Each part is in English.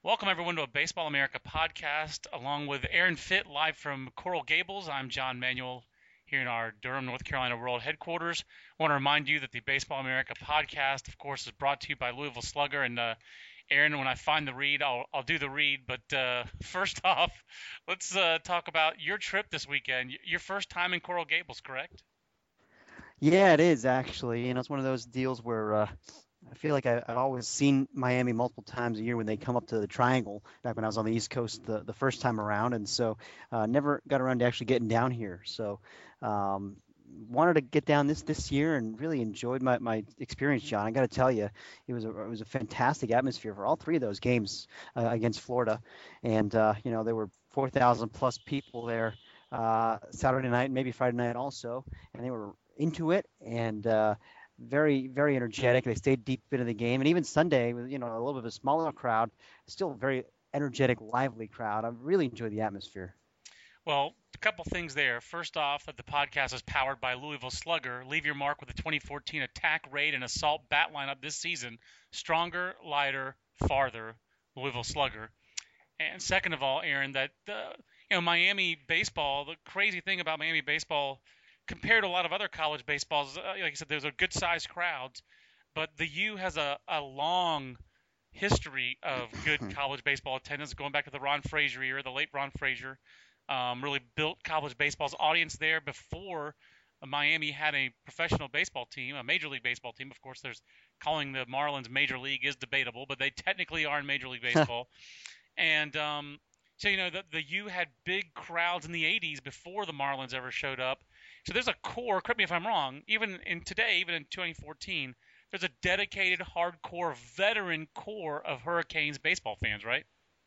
Welcome, everyone, to a Baseball America podcast, along with Aaron Fitt, live from Coral Gables. I'm John Manuel here in our Durham, North Carolina World Headquarters. I want to remind you that the Baseball America podcast, of course, is brought to you by Louisville Slugger. And Aaron, when I find the read, I'll do the read. But first off, let's talk about your trip this weekend. Your first time in Coral Gables, correct? Yeah, it is actually. It's one of those deals where I feel like I've always seen Miami multiple times a year when they come up to the Triangle back when I was on the East Coast the first time around, and so never got around to actually getting down here. So um, wanted to get down this year and really enjoyed my experience, John. I got to tell you, it was a fantastic atmosphere for all three of those games against Florida, and there were 4,000 plus people there. Saturday night, maybe Friday night also, and they were into it and very, very energetic. They stayed deep into the game, and even Sunday with a little bit of a smaller crowd, still a very energetic, lively crowd. I really enjoyed the atmosphere. Well, a couple things there. First off, that the podcast is powered by Louisville Slugger. Leave your mark with the 2014 attack, raid, and assault bat lineup this season. Stronger, lighter, farther. Louisville Slugger. And second of all, Aaron, that Miami baseball. The crazy thing about Miami baseball, compared to a lot of other college baseballs, like I said, there's a good-sized crowds, but the U has a long history of good college baseball attendance, going back to the Ron Frazier era, the late Ron Frazier. Really built college baseball's audience there before Miami had a professional baseball team, a major league baseball team. Of course, there's calling the Marlins major league is debatable, but they technically are in major league baseball. And so the U had big crowds in the 80s before the Marlins ever showed up. So there's a core. Correct me if I'm wrong. Even in today, even in 2014, there's a dedicated, hardcore, veteran core of Hurricanes baseball fans, right?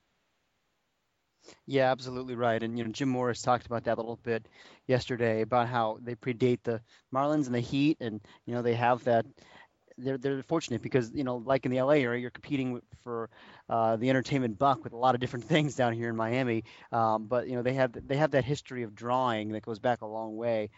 Yeah, absolutely right. And Jim Morris talked about that a little bit yesterday about how they predate the Marlins and the Heat, and they have that. They're fortunate because like in the LA area, you're competing for the entertainment buck with a lot of different things down here in Miami. But they have that history of drawing that goes back a long way,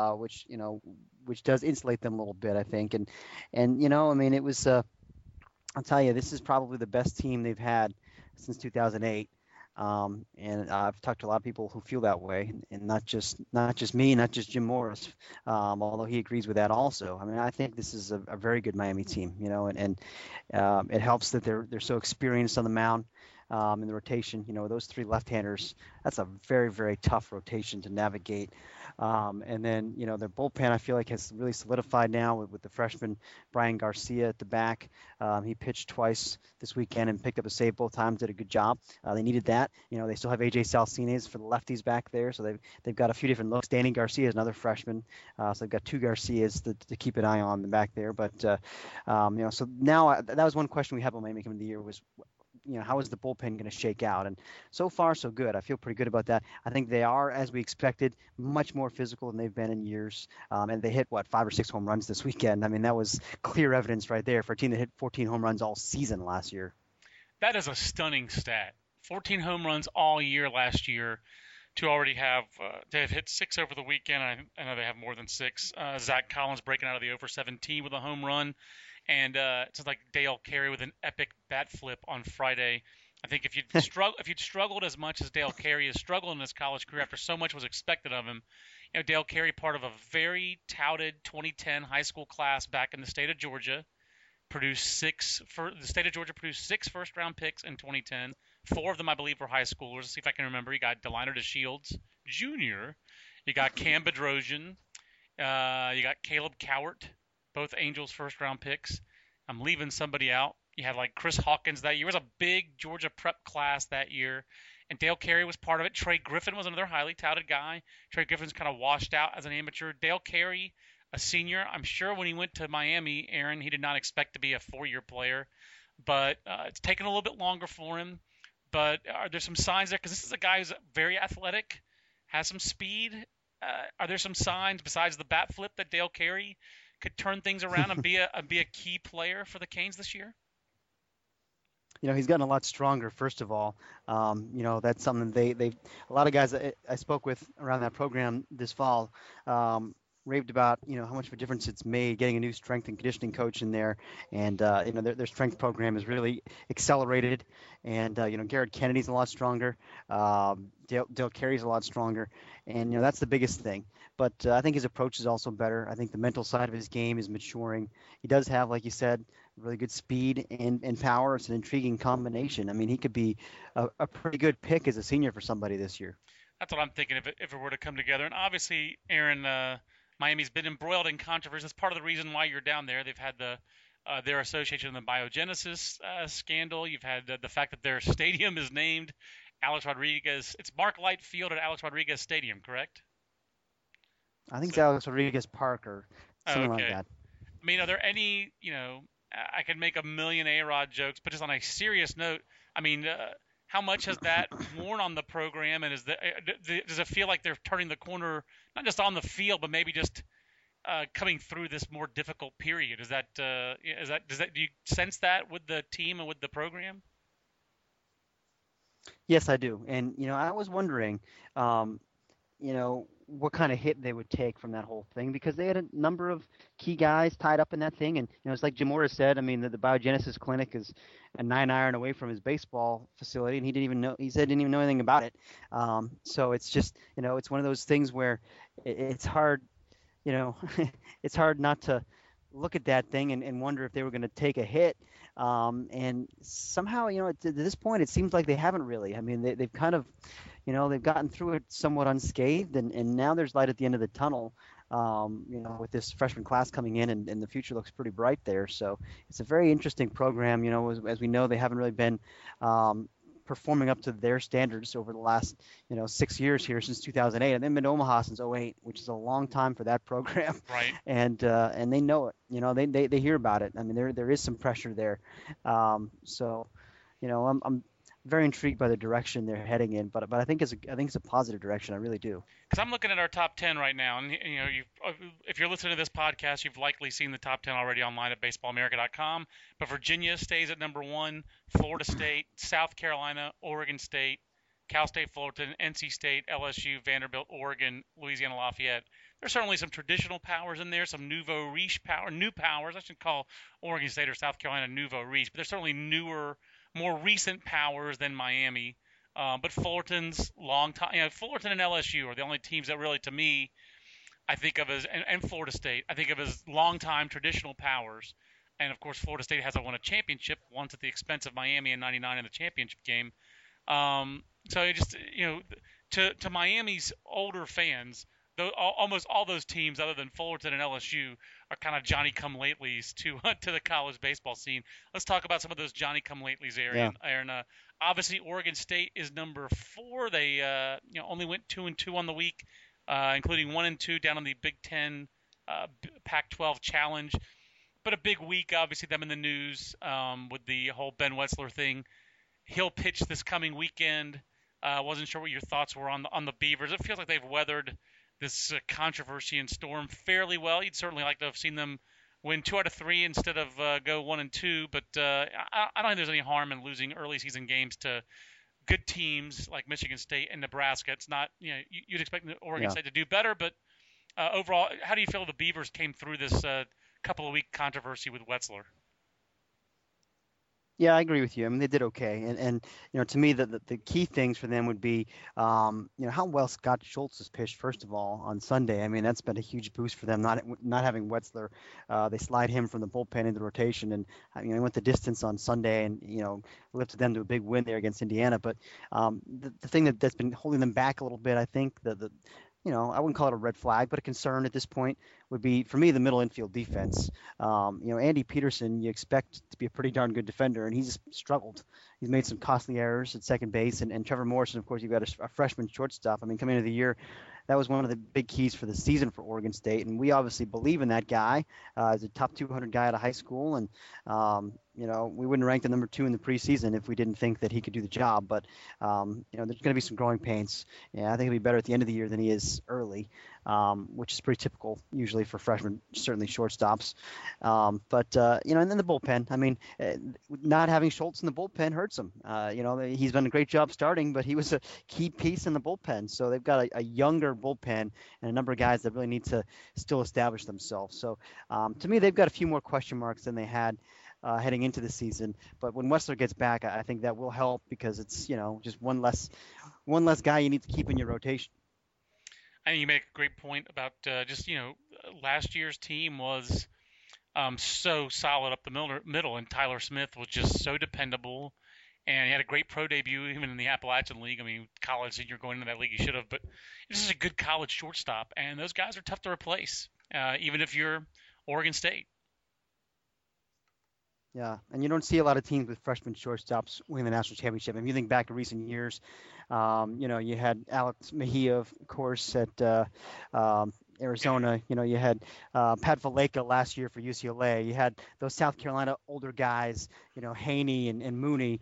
which does insulate them a little bit, I think. And I mean, it was. I'll tell you, this is probably the best team they've had since 2008. And I've talked to a lot of people who feel that way, and not just me, not just Jim Morris, although he agrees with that also. I mean, I think this is a very good Miami team, and it helps that they're so experienced on the mound. In the rotation, those three left-handers, that's a very, very tough rotation to navigate. And then, their bullpen, I feel like, has really solidified now with the freshman Brian Garcia at the back. He pitched twice this weekend and picked up a save both times, did a good job. They needed that. They still have A.J. Salcines for the lefties back there, so they've got a few different looks. Danny Garcia is another freshman, so they've got two Garcias to keep an eye on the back there. But, so now that was one question we had when Miami came into the year was, how is the bullpen going to shake out? And so far, so good. I feel pretty good about that. I think they are, as we expected, much more physical than they've been in years. And they hit, 5 or 6 home runs this weekend. I mean, that was clear evidence right there for a team that hit 14 home runs all season last year. That is a stunning stat. 14 home runs all year last year to already have they have hit six over the weekend. I know they have more than six. Zach Collins breaking out of the over 17 with a home run, and it's like Dale Carey with an epic bat flip on Friday. I think if you'd struggled as much as Dale Carey has struggled in his college career after so much was expected of him, Dale Carey, part of a very touted 2010 high school class back in the state of Georgia, the state of Georgia produced six first round picks in 2010. Four of them, I believe, were high schoolers. Let's see if I can remember. You got Deliner DeShields Jr. You got Cam Bedrosian. You got Caleb Cowart, both Angels first round picks. I'm leaving somebody out. You had like Chris Hawkins that year. It was a big Georgia prep class that year. And Dale Carey was part of it. Trey Griffin was another highly touted guy. Trey Griffin's kind of washed out as an amateur. Dale Carey, a senior. I'm sure when he went to Miami, Aaron, he did not expect to be a 4-year player, but it's taken a little bit longer for him. But are there some signs there? Because this is a guy who's very athletic, has some speed. Are there some signs besides the bat flip that Dale Carey could turn things around and be a key player for the Canes this year? He's gotten a lot stronger. First of all, that's something they a lot of guys I spoke with around that program this fall. raved about, how much of a difference it's made getting a new strength and conditioning coach in there, and their strength program is really accelerated, and Garrett Kennedy's a lot stronger, Dale Carey's a lot stronger, and that's the biggest thing. But I think his approach is also better. I think the mental side of his game is maturing. He does have, like you said, really good speed and power. It's an intriguing combination. I mean, he could be a pretty good pick as a senior for somebody this year. That's what I'm thinking if it were to come together. And obviously, Aaron, Miami's been embroiled in controversy. That's part of the reason why you're down there. They've had their association in the biogenesis scandal. You've had the fact that their stadium is named Alex Rodriguez. It's Mark Light Field at Alex Rodriguez Stadium, correct? I think it's Alex Rodriguez Park or something like Okay. that. I mean, are there any, I could make a million A-Rod jokes, but just on a serious note, I mean, how much has that worn on the program, and does it feel like they're turning the corner, not just on the field, but maybe just coming through this more difficult period? Do you sense that with the team and with the program? Yes, I do. And, I was wondering, what kind of hit they would take from that whole thing, because they had a number of key guys tied up in that thing. And, it's like Jim Morris said, I mean, the Biogenesis Clinic is a 9-iron away from his baseball facility, and he said didn't even know anything about it. So it's just, it's one of those things where it's hard, it's hard not to look at that thing and wonder if they were going to take a hit. And somehow, to this point, it seems like they haven't really. I mean, they've kind of, they've gotten through it somewhat unscathed, and now there's light at the end of the tunnel, with this freshman class coming in, and the future looks pretty bright there. So it's a very interesting program. As we know, they haven't really been performing up to their standards over the last 6 years here since 2008, and they've been to Omaha since '08, which is a long time for that program. Right. And they know it. They hear about it. I mean, there is some pressure there. So I'm very intrigued by the direction they're heading in, but I think it's a positive direction. I really do. Because I'm looking at our top 10 right now, and if you're listening to this podcast, you've likely seen the top 10 already online at baseballamerica.com. But Virginia stays at number 1, Florida State, South Carolina, Oregon State, Cal State Fullerton, NC State, LSU, Vanderbilt, Oregon, Louisiana Lafayette. There's certainly some traditional powers in there, some nouveau riche new powers. I should call Oregon State or South Carolina nouveau riche, but there's certainly newer, more recent powers than Miami. But Fullerton's long time, Fullerton and LSU are the only teams that really, to me, I think of as, and Florida State, I think of as long-time traditional powers. And of course, Florida State hasn't won a championship, once at the expense of Miami in '99 in the championship game. So it just, to Miami's older fans, almost all those teams other than Fullerton and LSU are kind of Johnny-come-latelys to the college baseball scene. Let's talk about some of those Johnny-come-latelys, Aaron. Yeah. Obviously, Oregon State is number 4. They only went 2-2 on the week, including 1-2 down on the Big Ten Pac-12 Challenge. But a big week, obviously, them in the news with the whole Ben Wetzler thing. He'll pitch this coming weekend. Wasn't sure what your thoughts were on the Beavers. It feels like they've weathered this controversy and storm fairly well. You'd certainly like to have seen them win 2 out of 3 instead of go 1-2. But I don't think there's any harm in losing early season games to good teams like Michigan State and Nebraska. It's not, you'd expect Oregon State to do better. But overall, how do you feel the Beavers came through this couple of week controversy with Wetzler? Yeah, I agree with you. I mean, they did okay, and to me, the key things for them would be, how well Scott Schultz has pitched first of all on Sunday. I mean, that's been a huge boost for them. Not having Wetzler, they slide him from the bullpen into the rotation, and he went the distance on Sunday, and lifted them to a big win there against Indiana. But the thing that's been holding them back a little bit, I think, I wouldn't call it a red flag, but a concern at this point would be, for me, the middle infield defense. Andy Peterson, you expect to be a pretty darn good defender, and he's struggled. He's made some costly errors at second base, and Trevor Morrison, of course, you've got a freshman shortstop. I mean, coming into the year, that was one of the big keys for the season for Oregon State, and we obviously believe in that guy as a top 200 guy out of high school, and we wouldn't rank the number 2 in the preseason if we didn't think that he could do the job. But there's going to be some growing pains. Yeah, I think he'll be better at the end of the year than he is early, which is pretty typical usually for freshmen, certainly shortstops. And then the bullpen. I mean, not having Schultz in the bullpen hurts him. He's done a great job starting, but he was a key piece in the bullpen. So they've got a younger bullpen and a number of guys that really need to still establish themselves. So to me, they've got a few more question marks than they had heading into the season. But when Wessler gets back, I think that will help because it's just one less guy you need to keep in your rotation. I think you make a great point about last year's team was so solid up the middle, and Tyler Smith was just so dependable. And he had a great pro debut, even in the Appalachian League. I mean, college, you're going into that league, you should have. But this is a good college shortstop, and those guys are tough to replace, even if you're Oregon State. Yeah, and you don't see a lot of teams with freshman shortstops winning the national championship. If you think back to recent years, you had Alex Mejia, of course, at Arizona. You had Pat Valleca last year for UCLA. You had those South Carolina older guys, Haney and Mooney.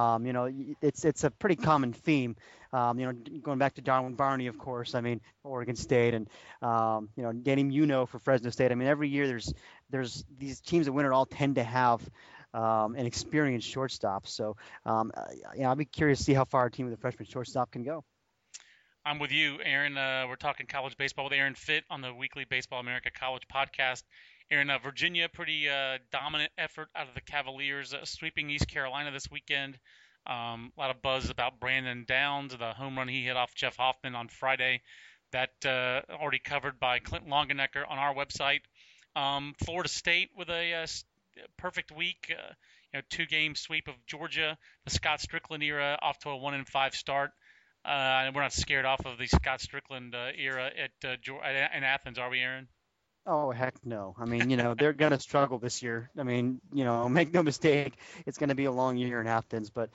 It's a pretty common theme. Going back to Darwin Barney, of course. I mean, Oregon State, and Danny Muno for Fresno State. I mean, every year there's these teams that win it all tend to have an experienced shortstop. So, I'll be curious to see how far a team with a freshman shortstop can go. I'm with you, Aaron. We're talking college baseball with Aaron Fitt on the weekly Baseball America College podcast. Aaron, Virginia, pretty dominant effort out of the Cavaliers, sweeping East Carolina this weekend. A lot of buzz about Brandon Downs, the home run he hit off Jeff Hoffman on Friday. That already covered by Clint Longenecker on our website. Florida State with a perfect week, 2-game sweep of Georgia. The Scott Strickland era off to a 1-5 start. We're not scared off of the Scott Strickland era in Athens, are we, Aaron? Oh, heck no. I mean, they're going to struggle this year. I mean, make no mistake, it's going to be a long year in Athens, but,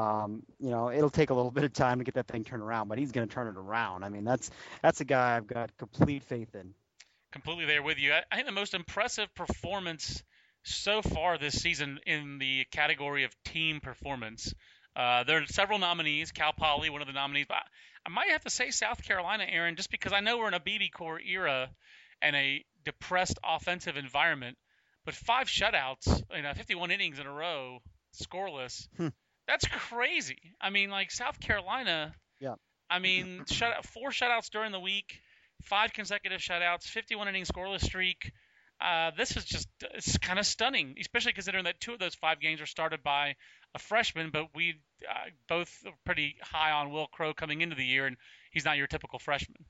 it'll take a little bit of time to get that thing turned around, but he's going to turn it around. I mean, that's a guy I've got complete faith in. Completely there with you. I think the most impressive performance so far this season in the category of team performance, there are several nominees. Cal Poly, one of the nominees. But I might have to say South Carolina, Aaron, just because I know we're in a BB-Core era and a depressed offensive environment. But 5 shutouts, 51 innings in a row, scoreless. That's crazy. I mean, South Carolina. Yeah. I mean, 4 shutouts during the week, 5 consecutive shutouts, 51 inning scoreless streak. This is it's kind of stunning, especially considering that 2 of those 5 games were started by a freshman, but we both are pretty high on Will Crowe coming into the year, and he's not your typical freshman.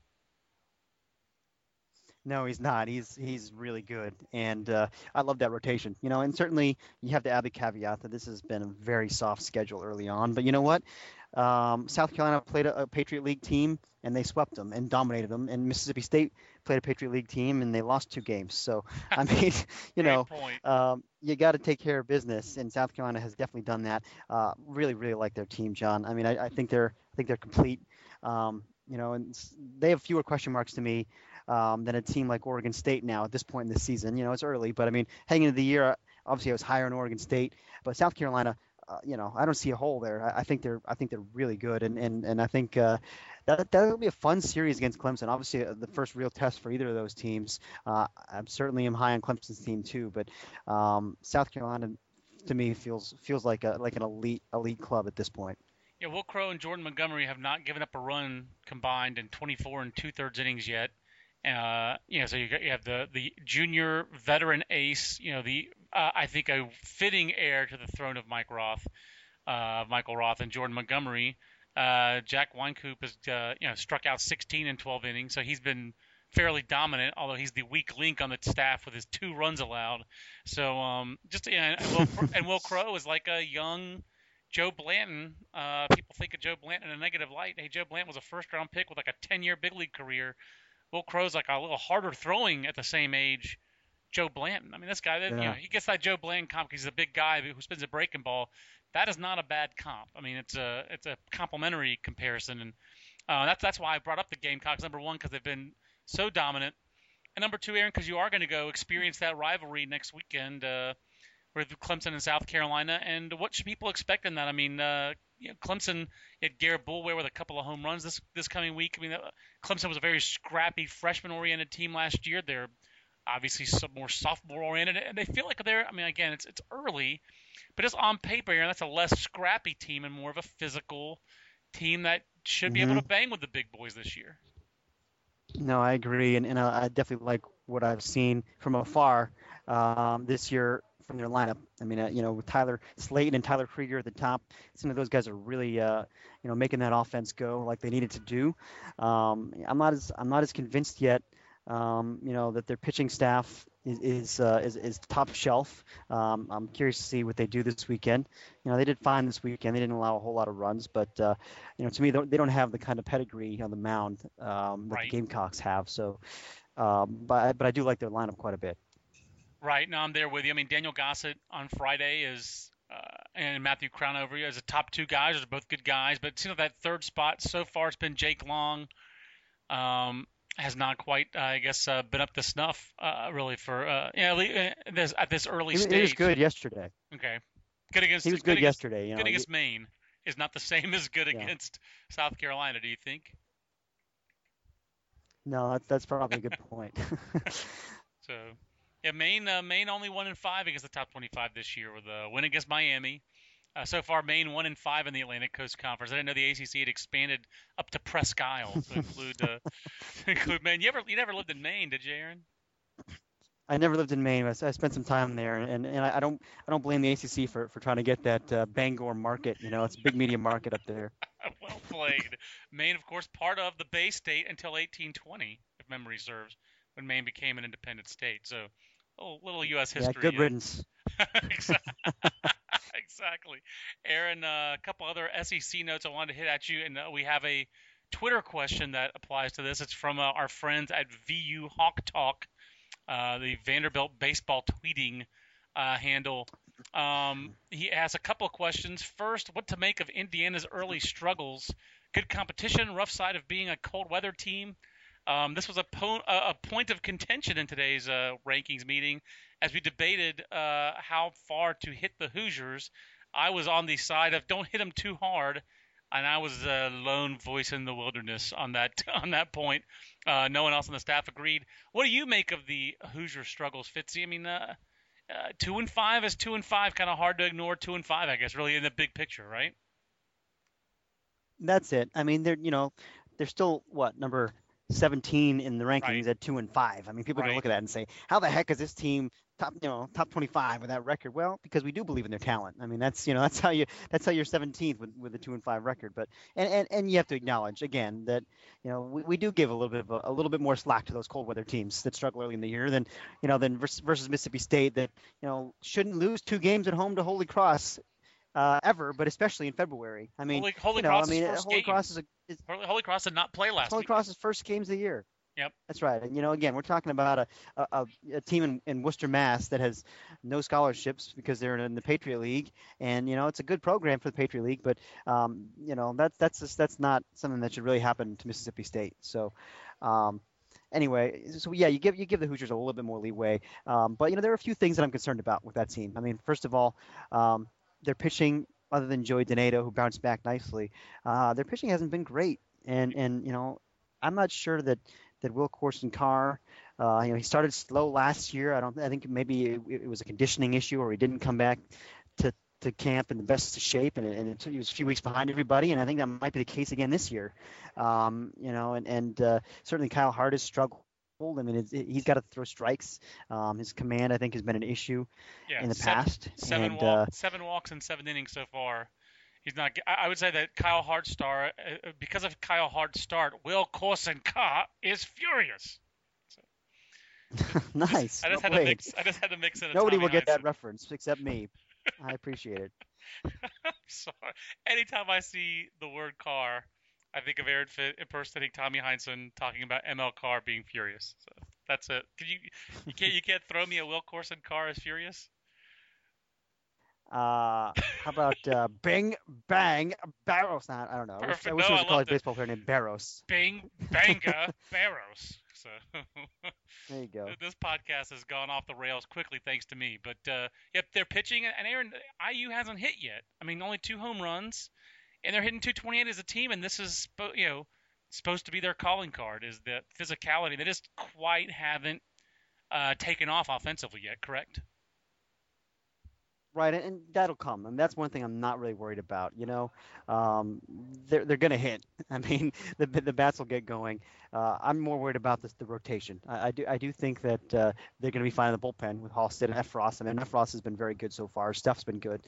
No, he's not. He's really good, and I love that rotation. And certainly you have to add the caveat that this has been a very soft schedule early on. But you know what? South Carolina played a Patriot League team, and they swept them and dominated them. And Mississippi State played a Patriot League team, and they lost 2 games. So, I mean, you got to take care of business, and South Carolina has definitely done that. Really, really like their team, John. I mean, I think they're complete. And they have fewer question marks to me than a team like Oregon State now at this point in the season. It's early, but I mean, heading into the year, obviously I was higher on Oregon State, but South Carolina, I don't see a hole there. I think they're really good, and I think that'll be a fun series against Clemson. Obviously, the first real test for either of those teams. I certainly am high on Clemson's team too, but South Carolina to me feels like an elite club at this point. Yeah, Will Crowe and Jordan Montgomery have not given up a run combined in 24 2/3 innings yet. So you have the junior veteran ace, I think a fitting heir to the throne of Michael Roth and Jordan Montgomery. Jack Wynkoop has struck out 16 in 12 innings, so he's been fairly dominant, although he's the weak link on the staff with his 2 runs allowed. So and Will Crowe is like a young Joe Blanton. People think of Joe Blanton in a negative light. Hey, Joe Blanton was a first-round pick with like a 10-year big league career. Will Crowe's like a little harder throwing at the same age. Joe Blanton. I mean, this guy, he gets that Joe Blanton comp because he's a big guy who spins a breaking ball. That is not a bad comp. I mean, it's a complimentary comparison, and that's why I brought up the Gamecocks. Number 1, because they've been so dominant, and number 2, Aaron, because you are going to go experience that rivalry next weekend. with Clemson and South Carolina. And what should people expect in that? I mean, Clemson had Garrett Bulware with a couple of home runs this coming week. I mean, Clemson was a very scrappy freshman-oriented team last year. They're obviously some more sophomore-oriented, and they feel like they're. I mean, again, it's early, but just on paper, that's a less scrappy team and more of a physical team that should be able Hmm. to bang with the big boys this year. No, I agree, and I definitely like what I've seen from afar this year from their lineup. I mean, with Tyler Slayton and Tyler Krieger at the top, some of those guys are really, making that offense go like they needed to do. I'm not as convinced yet, that their pitching staff is top shelf. I'm curious to see what they do this weekend. They did fine this weekend. They didn't allow a whole lot of runs, but to me, they don't have the kind of pedigree on the mound that the Right. Gamecocks have. So, but I do like their lineup quite a bit. Right. No, I'm there with you. I mean, Daniel Gossett on Friday and Matthew Crownover as the top two guys. They're both good guys, but that third spot so far it's been Jake Long. Has not quite, I guess, been up to snuff really for at this early He was stage. good yesterday. Okay, good against He was good good against yesterday. good against Maine is not the same as good Yeah. against South Carolina. Do you think? No, that's probably a good point. So, yeah, Maine only 1-5 against the top 25 this year with a win against Miami. So far, Maine 1-5 in the Atlantic Coast Conference. I didn't know the ACC had expanded up to Presque Isle to include to include Maine. You never lived in Maine, did you, Aaron? I never lived in Maine. I spent some time there, and I don't blame the ACC for trying to get that Bangor market. It's a big media market up there. Well played. Maine, of course, part of the Bay State until 1820, if memory serves, when Maine became an independent state. So, little U.S. Yeah, history. good riddance. Exactly. Aaron, a couple other SEC notes I wanted to hit at you, and we have a Twitter question that applies to this. It's from our friends at VU Hawk Talk, the Vanderbilt baseball tweeting handle. He has a couple of questions. First, what to make of Indiana's early struggles? Good competition, rough side of being a cold weather team. This was a point of contention in today's rankings meeting as we debated how far to hit the Hoosiers. I was on the side of don't hit them too hard, and I was the lone voice in the wilderness on that on that point. No one else on the staff agreed. What do you make of the Hoosier struggles, Fitzy? I mean, 2-5 is 2-5, kind of hard to ignore 2-5, I guess, really in the big picture, right? That's it. I mean, they're still what, number 17 in the Right, rankings at 2-5. I mean, people are gonna right. look at that and say, how the heck is this team top 25 with that record? Well, because we do believe in their talent. I mean, that's how you're 17th with a 2-5 record. But and you have to acknowledge again that we do give a little bit more slack to those cold weather teams that struggle early in the year than versus Mississippi State that shouldn't lose two games at home to Holy Cross ever, but especially in February. I mean, Holy Cross's first Holy game. Cross Holy Cross did not play it's last Holy weekend. Cross's first games of the year. Yep. That's right. And again, we're talking about a team in Worcester, Mass, that has no scholarships because they're in the Patriot League, and it's a good program for the Patriot League, but that's not something that should really happen to Mississippi State. So. Anyway, so yeah, you give the Hoosiers a little bit more leeway, but there are a few things that I'm concerned about with that team. I mean, first of all, their pitching, other than Joey Donato, who bounced back nicely, their pitching hasn't been great, and I'm not sure that Will Corson Carr, he started slow last year. I think maybe it was a conditioning issue, or he didn't come back to camp in the best shape, and he was a few weeks behind everybody. And I think that might be the case again this year. And certainly Kyle Hart has struggled. I mean, he's got to throw strikes. His command, I think, has been an issue Yeah, in the seven past. seven And walk seven walks in 7 innings so far. He's not. I would say that Kyle Hardstar, because of Kyle Hart's start, Will Corson Carr is furious. So nice. I just Well had to played. mix. I just had to mix in a Nobody Tommy will get that Heinsohn. reference except me. I appreciate it. Sorry. Anytime I see the word car, I think of Aaron Fitt impersonating Tommy Heinsohn talking about ML Carr being furious. So that's it. You can't throw me a Will Corson Carr is furious. How about Bing Bang Barros? I don't know. I Perfect. wish No, there was I a loved college it. baseball player named Barros. Banga Barros. So There you go. this podcast has gone off the rails quickly thanks to me. But yep, they're pitching, and Aaron, IU hasn't hit yet. I mean, only 2 home runs, and they're hitting 228 as a team, and this is supposed to be their calling card is the physicality. They just quite haven't taken off offensively yet. Correct? Right, and that'll come, and that's one thing I'm not really worried about. Um, they're going to hit. I mean, the bats will get going. I'm more worried about the rotation. I do think that they're going to be fine in the bullpen with Halstead and Efros. I mean, Efros has been very good so far. Stuff's been good,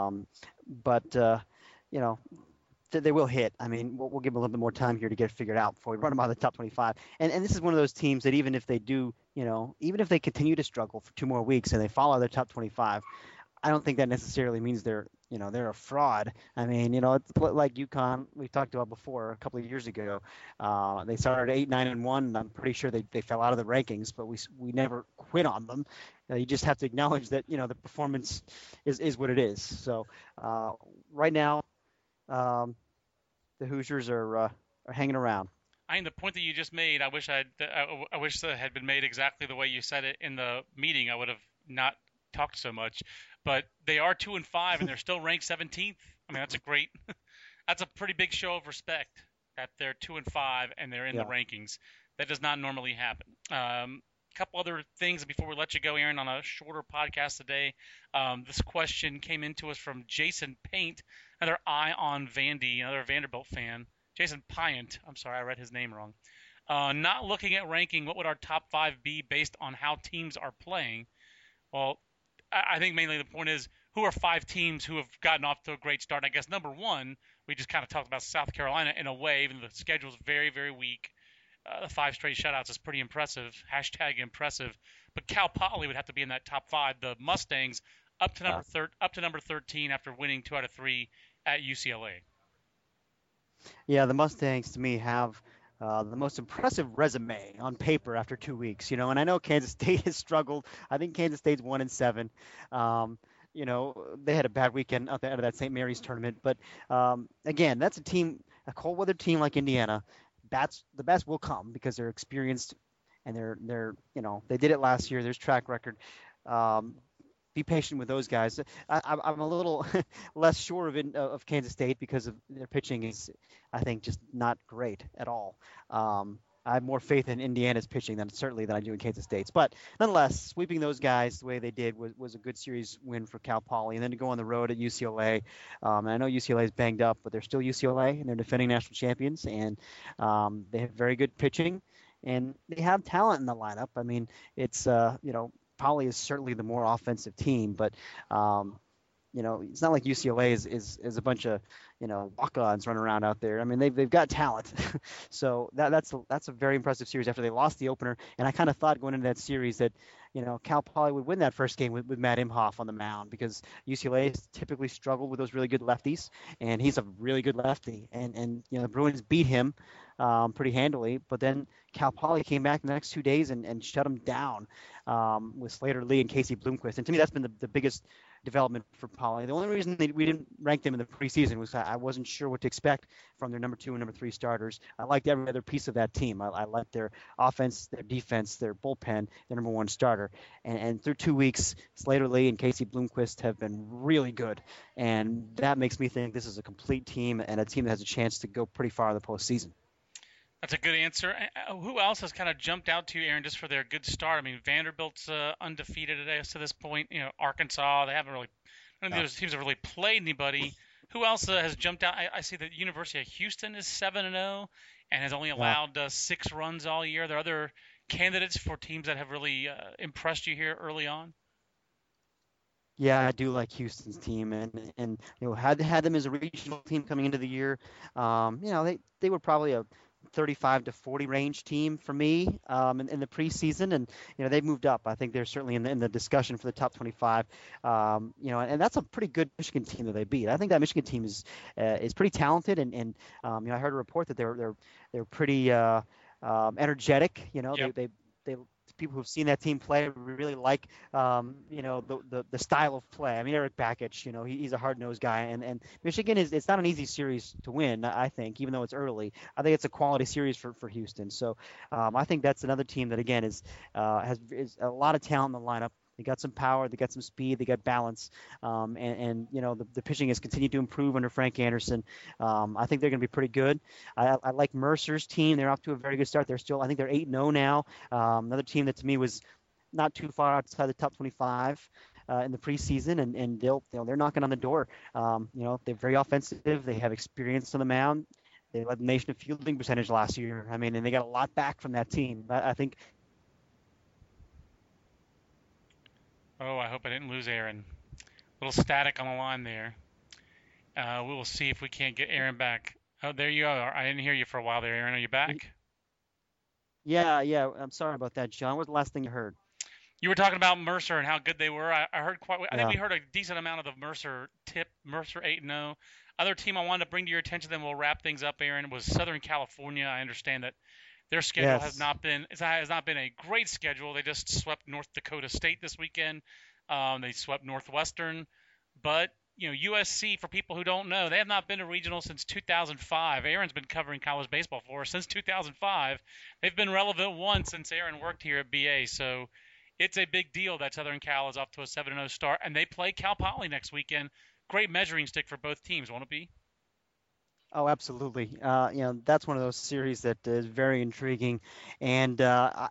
but you know. They will hit. I mean, we'll give them a little bit more time here to get it figured out before we run them out of the top 25. And this is one of those teams that even if they do, even if they continue to struggle for 2 more weeks and they fall out of their top 25, I don't think that necessarily means they're a fraud. I mean, it's like UConn we talked about before a couple of years ago. They started 8-9-1, and I'm pretty sure they fell out of the rankings, but we never quit on them. You just have to acknowledge that the performance is what it is. So right now, the Hoosiers are hanging around. I mean, the point that you just made, I wish that had been made exactly the way you said it in the meeting. I would have not talked so much, but they are 2-5 and they're still ranked 17th. I mean, that's a pretty big show of respect that they're 2-5 and they're in the rankings. That does not normally happen. A couple other things before we let you go, Aaron, on a shorter podcast today. This question came into us from Jason Paint, another eye on Vandy, another Vanderbilt fan. Jason Pyant. I'm sorry, I read his name wrong. Not looking at ranking, what would our top 5 be based on how teams are playing? Well, I think mainly the point is who are 5 teams who have gotten off to a great start. I guess number one, we just kind of talked about South Carolina in a way, even though the schedule's very, very weak. The 5 straight shutouts is pretty impressive. # impressive. But Cal Poly would have to be in that top 5. The Mustangs up to number 13 after winning 2 out of 3 at UCLA. Yeah, the Mustangs to me have the most impressive resume on paper after 2 weeks. And I know Kansas State has struggled. I think Kansas State's 1-7. They had a bad weekend out of that St. Mary's tournament, but again, that's a cold weather team like Indiana. The bats will come because they're experienced and they did it last year. There's track record. Be patient with those guys. I'm a little less sure of Kansas State because of their pitching is, I think, just not great at all. I have more faith in Indiana's pitching than I do in Kansas State's. But nonetheless, sweeping those guys the way they did was a good series win for Cal Poly. And then to go on the road at UCLA. And I know UCLA is banged up, but they're still UCLA, and they're defending national champions. And they have very good pitching, and they have talent in the lineup. I mean, it's Poly is certainly the more offensive team, but it's not like UCLA is a bunch of walk-ons running around out there. I mean, they've got talent, so that's a very impressive series after they lost the opener. And I kind of thought going into that series that Cal Poly would win that first game with Matt Imhoff on the mound because UCLA has typically struggled with those really good lefties, and he's a really good lefty. And the Bruins beat him pretty handily, but then Cal Poly came back the next 2 days and shut him down with Slater Lee and Casey Bloomquist. And to me, that's been the biggest development for Poly. The only reason we didn't rank them in the preseason was I wasn't sure what to expect from their number 2 and number 3 starters. I liked every other piece of that team. I liked their offense, their defense, their bullpen, their number 1 starter. And through 2 weeks, Slater Lee and Casey Bloomquist have been really good. And that makes me think this is a complete team and a team that has a chance to go pretty far in the postseason. That's a good answer. Who else has kind of jumped out to you, Aaron, just for their good start? I mean, Vanderbilt's undefeated to this point. Arkansas, they haven't really – none of those teams have really played anybody. Who else has jumped out? I see that University of Houston is 7-0 and has only allowed 6 runs all year. Are there other candidates for teams that have really impressed you here early on? Yeah, I do like Houston's team, and had them as a regional team coming into the year. They were probably a 35 to 40 range team for me in the preseason, and they've moved up. I think they're certainly in the discussion for the top 25. And that's a pretty good Michigan team that they beat. I think that Michigan team is pretty talented, and I heard a report that they're pretty energetic. Yep. They people who've seen that team play really like the style of play. I mean, Eric Bakich, he's a hard-nosed guy, and Michigan it's not an easy series to win. I think, even though it's early, I think it's a quality series for Houston. So I think that's another team that again is a lot of talent in the lineup. They got some power, they got some speed, they got balance, and the pitching has continued to improve under Frank Anderson. I think they're going to be pretty good. I like Mercer's team. They're off to a very good start. I think they're 8-0 now. Another team that to me was not too far outside the top 25 in the preseason, and they're knocking on the door. They're very offensive. They have experience on the mound. They led the nation in fielding percentage last year. I mean, and they got a lot back from that team. I think. Oh, I hope I didn't lose Aaron. A little static on the line there. We will see if we can't get Aaron back. Oh, there you are. I didn't hear you for a while there, Aaron. Are you back? Yeah. I'm sorry about that, John. What was the last thing you heard? You were talking about Mercer and how good they were. I heard quite. I think Yeah. we heard a decent amount of the Mercer tip. Mercer 8-0. Other team I wanted to bring to your attention, then we'll wrap things up, Aaron, was Southern California. I understand that their schedule has Yes. not been a great schedule. They just swept North Dakota State this weekend. They swept Northwestern, but USC, for people who don't know, they have not been a regional since 2005. Aaron's been covering college baseball for us since 2005. They've been relevant once since Aaron worked here at BA, so it's a big deal that Southern Cal is off to a 7-0 start, and they play Cal Poly next weekend. Great measuring stick for both teams, won't it be? Oh, absolutely. That's one of those series that is very intriguing, and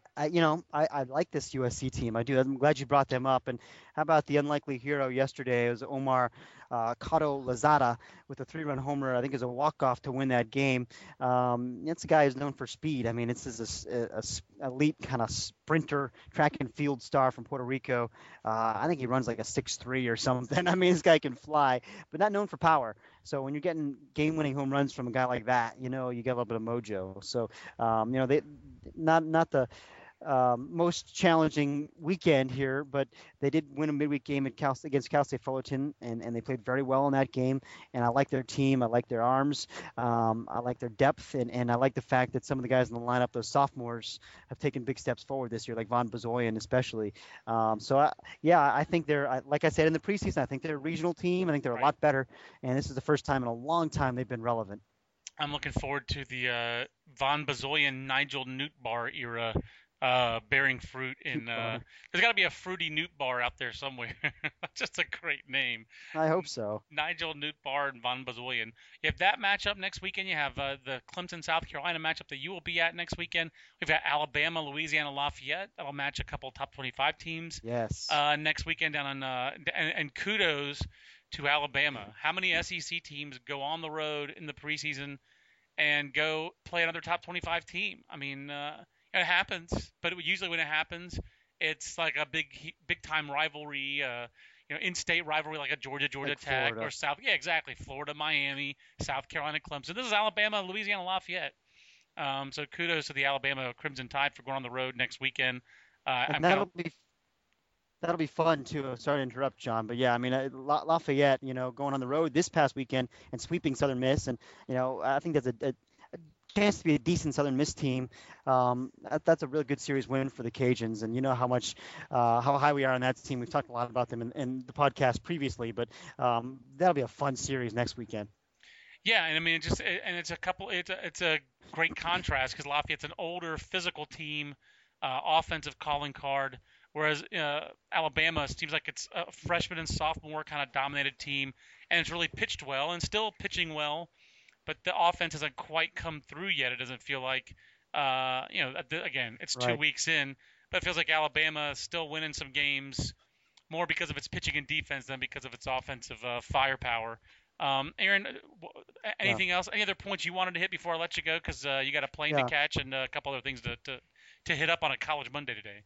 I like this USC team. I do. I'm glad you brought them up. And how about the unlikely hero yesterday? It was Omar Cotto Lazada with a 3-run homer. I think it was a walk-off to win that game. It's a guy who's known for speed. I mean, it's this elite kind of sprinter, track and field star from Puerto Rico. I think he runs like a 6'3" or something. I mean, this guy can fly, but not known for power. So when you're getting game-winning home runs from a guy like that, you get a little bit of mojo. So they not the most challenging weekend here, but they did win a midweek game against Cal State Fullerton, and they played very well in that game. And I like their team. I like their arms. I like their depth, and I like the fact that some of the guys in the lineup, those sophomores, have taken big steps forward this year, like Von Bozoyan especially. I think they're, like I said in the preseason, I think they're a regional team. I think they're a lot better, and this is the first time in a long time they've been relevant. I'm looking forward to the Von Bozoyan, Nigel Newtbar era bearing fruit in. There's got to be a fruity Newt bar out there somewhere. Just a great name. I hope so. Nigel Newtbar and Von Bozoyan. You have that matchup next weekend. You have the Clemson, South Carolina matchup that you will be at next weekend. We've got Alabama, Louisiana, Lafayette. That'll match a couple top 25 teams. Yes. Next weekend down on and kudos to Alabama. How many SEC teams go on the road in the preseason and go play another top 25 team? I mean, it happens, but usually when it happens, it's like a big time rivalry, in-state rivalry like a Georgia Like Tech Florida. or South. Yeah, exactly. Florida, Miami, South Carolina, Clemson. This is Alabama, Louisiana, Lafayette. So kudos to the Alabama Crimson Tide for going on the road next weekend. And that'll be fun too. Sorry to interrupt, John, but yeah, I mean Lafayette, going on the road this past weekend and sweeping Southern Miss, and I think that's a chance to be a decent Southern Miss team. That's a really good series win for the Cajuns, and you know how high we are on that team. We've talked a lot about them in the podcast previously, but that'll be a fun series next weekend. Yeah, and I mean it's a great contrast because Lafayette's an older physical team, offensive calling card, whereas Alabama seems like it's a freshman and sophomore kind of dominated team, and it's really pitched well and still pitching well. But the offense hasn't quite come through yet. It doesn't feel like, again, it's 2 Right. weeks in, but it feels like Alabama is still winning some games more because of its pitching and defense than because of its offensive firepower. Aaron, anything else? Any other points you wanted to hit before I let you go? Because you got a plane to Yeah. catch and a couple other things to hit up on a College Monday today.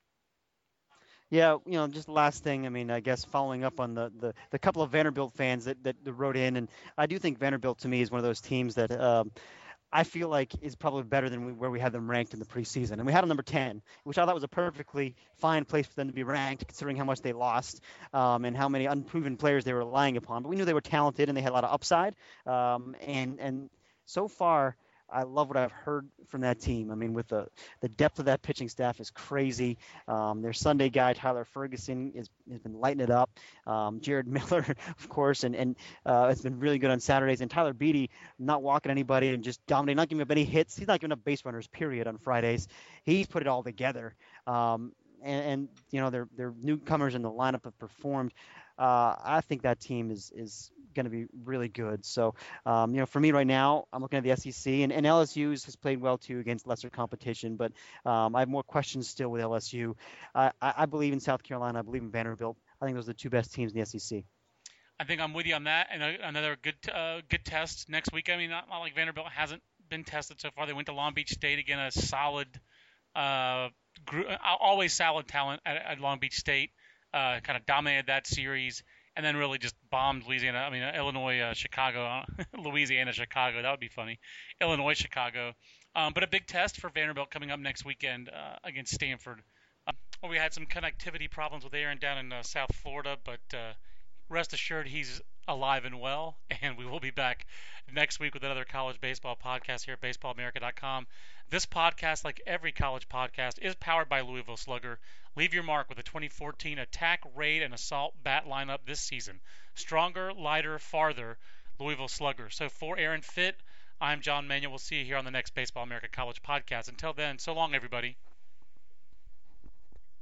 Yeah, just the last thing. I mean, I guess following up on the couple of Vanderbilt fans that wrote in, and I do think Vanderbilt to me is one of those teams that I feel like is probably better than where we had them ranked in the preseason. And we had them number 10, which I thought was a perfectly fine place for them to be ranked, considering how much they lost and how many unproven players they were relying upon. But we knew they were talented and they had a lot of upside. And so far, I love what I've heard from that team. I mean, with the depth of that pitching staff is crazy. Their Sunday guy Tyler Ferguson has been lighting it up. Jared Miller, of course, and has been really good on Saturdays. And Tyler Beatty not walking anybody and just dominating, not giving up any hits. He's not giving up base runners, period, on Fridays. He's put it all together. And their newcomers in the lineup have performed. I think that team is going to be really good. So, for me right now, I'm looking at the SEC, and LSU has played well too against lesser competition. But I have more questions still with LSU. I believe in South Carolina. I believe in Vanderbilt. I think those are the two best teams in the SEC. I think I'm with you on that. And another good test next week. I mean, not like Vanderbilt hasn't been tested so far. They went to Long Beach State again, a solid, always solid talent at Long Beach State. Kind of dominated that series, and then really just bombed Louisiana. I mean, Illinois, Chicago, Louisiana, Chicago. That would be funny. Illinois, Chicago. But a big test for Vanderbilt coming up next weekend against Stanford. We had some connectivity problems with Aaron down in South Florida, but rest assured he's alive and well, and we will be back next week with another college baseball podcast here at BaseballAmerica.com. This podcast, like every college podcast, is powered by Louisville Slugger. Leave your mark with the 2014 Attack, Raid, and Assault bat lineup this season. Stronger, lighter, farther, Louisville Slugger. So for Aaron Fitt, I'm John Manuel. We'll see you here on the next Baseball America College podcast. Until then, so long, everybody.